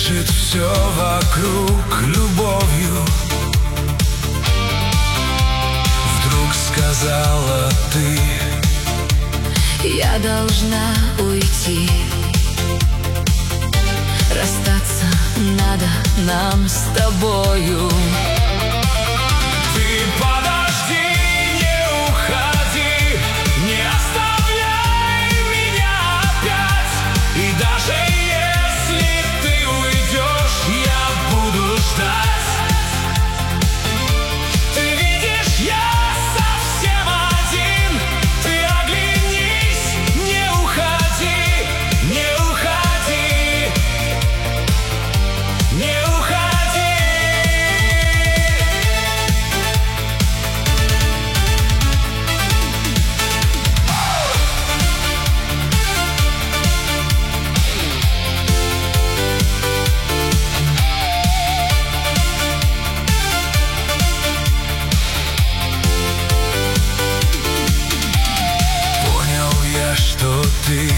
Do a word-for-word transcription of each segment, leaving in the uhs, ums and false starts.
дышит все вокруг любовью. Вдруг сказала ты: я должна уйти. Расстаться надо нам с тобою. Ты подожди, не уходи, не оставляй меня опять. И даже если ты уйдешь, я буду ждать. Ты видишь, я совсем один. Ты оглянись, не уходи, не уходи, не уходи. Что ты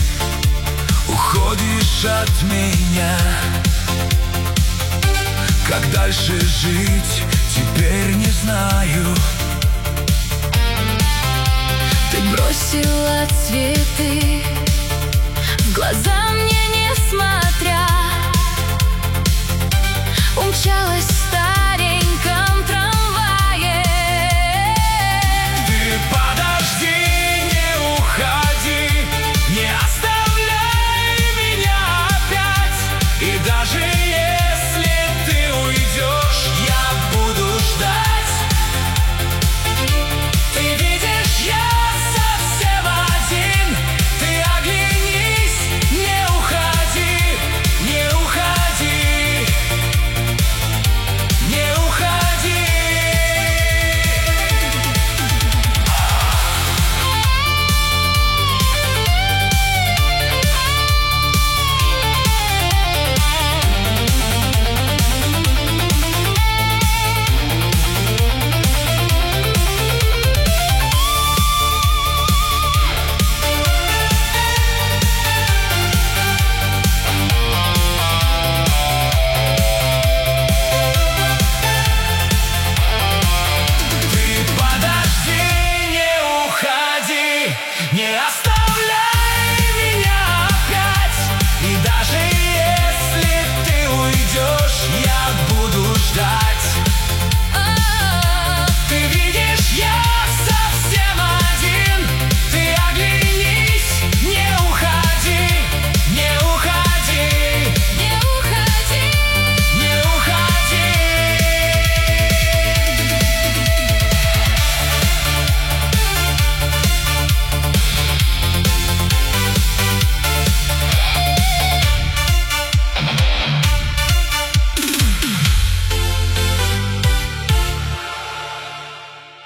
уходишь от меня. Как дальше жить, теперь не знаю. Ты бросила цветы в глаза